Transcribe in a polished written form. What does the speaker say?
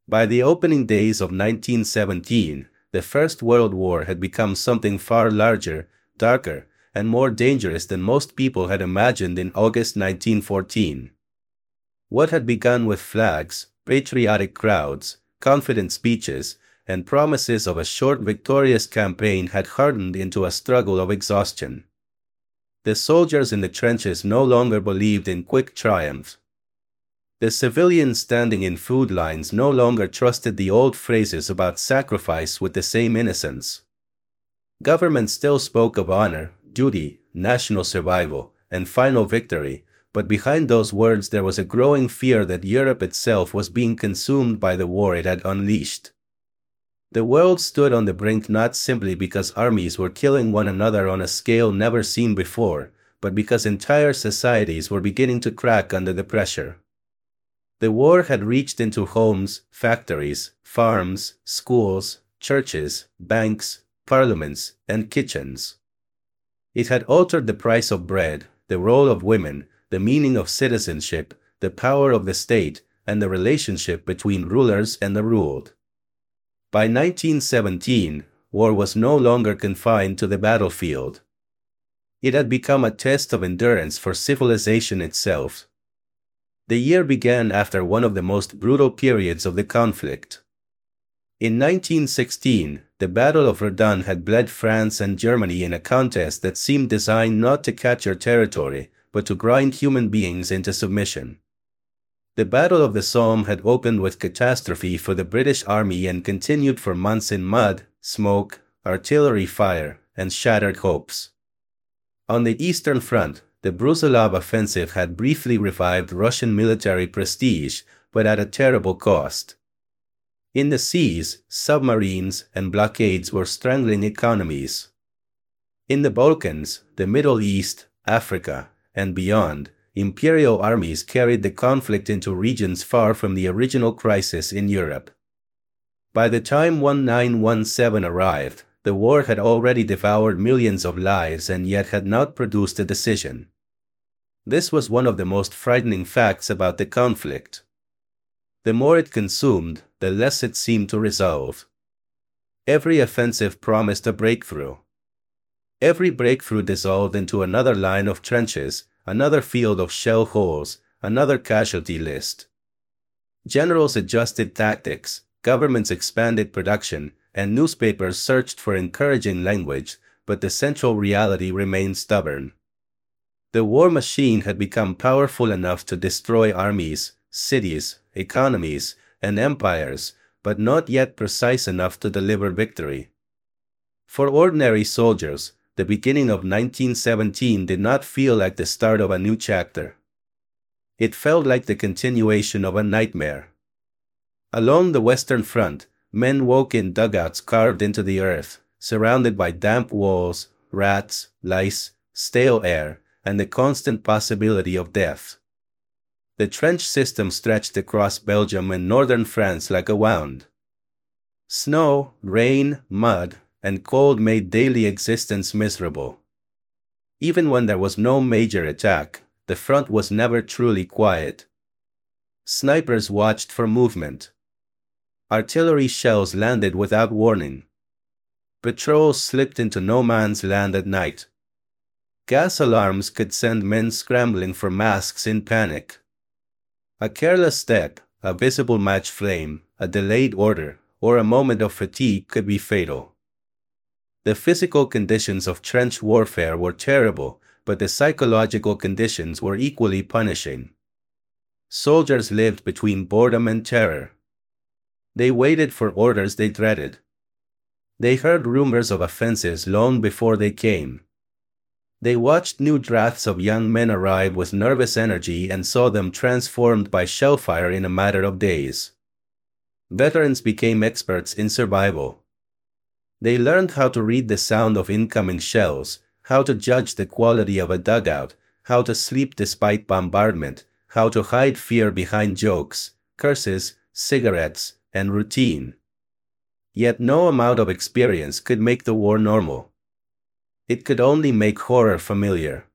By the opening days of 1917, the First World War had become something far larger, darker, and more dangerous than most people had imagined in August 1914. What had begun with flags, patriotic crowds, confident speeches, and promises of a short victorious campaign had hardened into a struggle of exhaustion. The soldiers in the trenches no longer believed in quick triumph. The civilians standing in food lines no longer trusted the old phrases about sacrifice with the same innocence. Government still spoke of honor, duty, national survival, and final victory, but behind those words there was a growing fear that Europe itself was being consumed by the war it had unleashed. The world stood on the brink not simply because armies were killing one another on a scale never seen before, but because entire societies were beginning to crack under the pressure. The war had reached into homes, factories, farms, schools, churches, banks, parliaments, and kitchens. It had altered the price of bread, the role of women, the meaning of citizenship, the power of the state, and the relationship between rulers and the ruled. By 1917, war was no longer confined to the battlefield. It had become a test of endurance for civilization itself. The year began after one of the most brutal periods of the conflict. In 1916, the Battle of Verdun had bled France and Germany in a contest that seemed designed not to capture territory, but to grind human beings into submission. The Battle of the Somme had opened with catastrophe for the British Army and continued for months in mud, smoke, artillery fire, and shattered hopes. On the Eastern Front, the Brusilov offensive had briefly revived Russian military prestige, but at a terrible cost. In the seas, submarines and blockades were strangling economies. In the Balkans, the Middle East, Africa, and beyond, imperial armies carried the conflict into regions far from the original crisis in Europe. By the time 1917 arrived, the war had already devoured millions of lives and yet had not produced a decision. This was one of the most frightening facts about the conflict. The more it consumed, the less it seemed to resolve. Every offensive promised a breakthrough. Every breakthrough dissolved into another line of trenches, another field of shell holes, another casualty list. Generals adjusted tactics, governments expanded production, and newspapers searched for encouraging language, but the central reality remained stubborn. The war machine had become powerful enough to destroy armies, cities, economies, and empires, but not yet precise enough to deliver victory. For ordinary soldiers, the beginning of 1917 did not feel like the start of a new chapter. It felt like the continuation of a nightmare. Along the Western Front, men woke in dugouts carved into the earth, surrounded by damp walls, rats, lice, stale air, and the constant possibility of death. The trench system stretched across Belgium and northern France like a wound. Snow, rain, mud, and cold made daily existence miserable. Even when there was no major attack, the front was never truly quiet. Snipers watched for movement. Artillery shells landed without warning. Patrols slipped into no man's land at night. Gas alarms could send men scrambling for masks in panic. A careless step, a visible match flame, a delayed order, or a moment of fatigue could be fatal. The physical conditions of trench warfare were terrible, but the psychological conditions were equally punishing. Soldiers lived between boredom and terror. They waited for orders they dreaded. They heard rumors of offenses long before they came. They watched new drafts of young men arrive with nervous energy and saw them transformed by shellfire in a matter of days. Veterans became experts in survival. They learned how to read the sound of incoming shells, how to judge the quality of a dugout, how to sleep despite bombardment, how to hide fear behind jokes, curses, cigarettes, and routine. Yet no amount of experience could make the war normal. It could only make horror familiar.